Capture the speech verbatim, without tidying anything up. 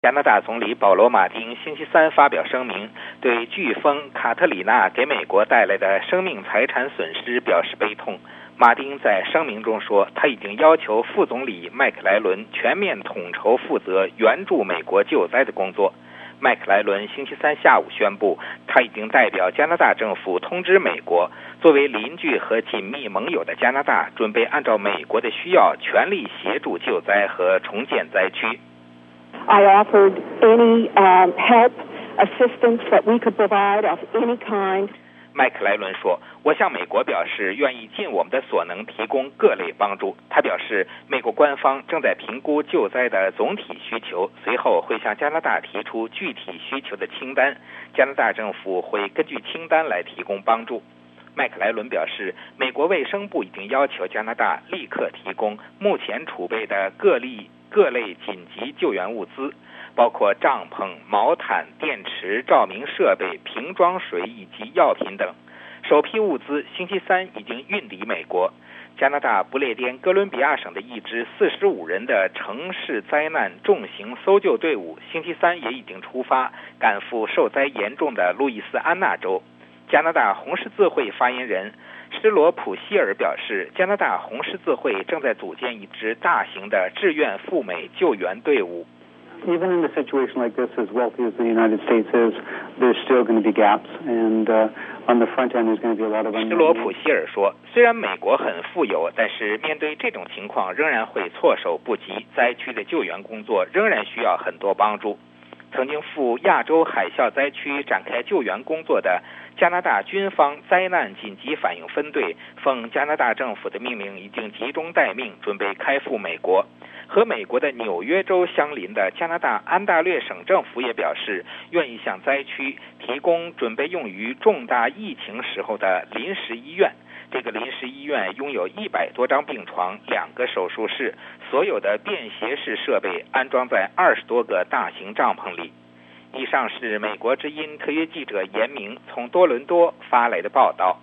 加拿大总理保罗·马丁星期三发表声明，对飓风卡特里娜给美国带来的生命财产损失表示悲痛。马丁在声明中说，他已经要求副总理麦克莱伦全面统筹负责援助美国救灾的工作。麦克莱伦星期三下午宣布，他已经代表加拿大政府通知美国，作为邻居和紧密盟友的加拿大准备按照美国的需要全力协助救灾和重建灾区。 I offered any um, help, assistance that we could provide of any kind. 麦克莱伦说，我向美国表示愿意尽我们的所能提供各类帮助。他表示，美国官方正在评估救灾的总体需求，随后会向加拿大提出具体需求的清单，加拿大政府会根据清单来提供帮助。麦克莱伦表示，美国卫生部已经要求加拿大立刻提供目前储备的各类各类紧急救援物资，包括帐篷、毛毯、电池、照明设备、瓶装水以及药品等。首批物资星期三已经运抵美国。加拿大不列颠哥伦比亚省的一支四十五人的城市灾难重型搜救队伍星期三也已经出发，赶赴受灾严重的路易斯安那州。加拿大红十字会发言人施罗普希尔表示，加拿大红十字会正在组建一支大型的志愿赴美救援队伍。 Even in a situation like this, as wealthy as the United States is, there's still going to be gaps, and uh, on the front end, there's going to be a lot of. 施罗普希尔说，虽然美国很富有，但是面对这种情况，仍然会措手不及，灾区的救援工作仍然需要很多帮助。曾经赴亚洲海啸灾区展开救援工作的加拿大军方灾难紧急反应分队，奉加拿大政府的命令，已经集中待命，准备开赴美国。和美国的纽约州相邻的加拿大安大略省政府也表示，愿意向灾区提供准备用于重大疫情时候的临时医院。这个临时医院拥有一百多张病床，两个手术室，所有的便携式设备安装在二十多个大型帐篷里。以上是美国之音特约记者严明从多伦多发来的报道。